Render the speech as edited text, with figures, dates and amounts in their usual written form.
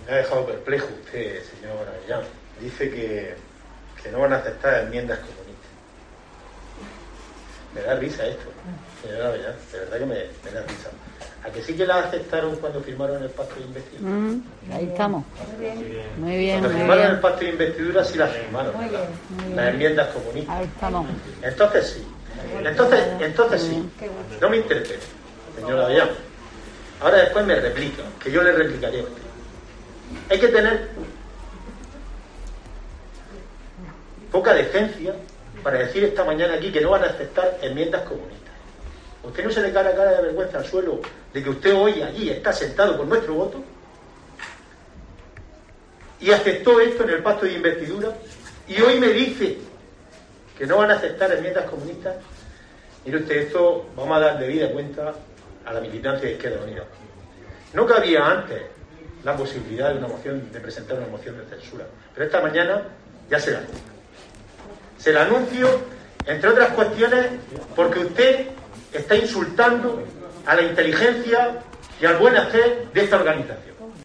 Me ha dejado perplejo usted, señor Avellán. Dice que no van a aceptar enmiendas comunistas. Me da risa esto, señor Avellán. De verdad que me da risa. ¿A que sí que las aceptaron cuando firmaron el pacto de investidura? Ahí estamos. Muy bien. Cuando firmaron el pacto de investidura sí las firmaron, muy bien. las enmiendas comunistas. Ahí estamos. Entonces sí. Entonces sí. No me interprete, señor Avellán. Ahora después me replica, que yo le replicaré a usted. Hay que tener poca decencia para decir esta mañana aquí que no van a aceptar enmiendas comunistas. ¿Usted no se le cae la cara de vergüenza al suelo de que usted hoy allí está sentado con nuestro voto y aceptó esto en el pacto de investidura y hoy me dice que no van a aceptar enmiendas comunistas? Mire usted, esto vamos a dar debida cuenta a la militancia de Izquierda Unida. No cabía antes la posibilidad de presentar una moción de censura, pero esta mañana ya se la anuncio. Se la anuncio, entre otras cuestiones, porque usted está insultando a la inteligencia y al buen hacer de esta organización.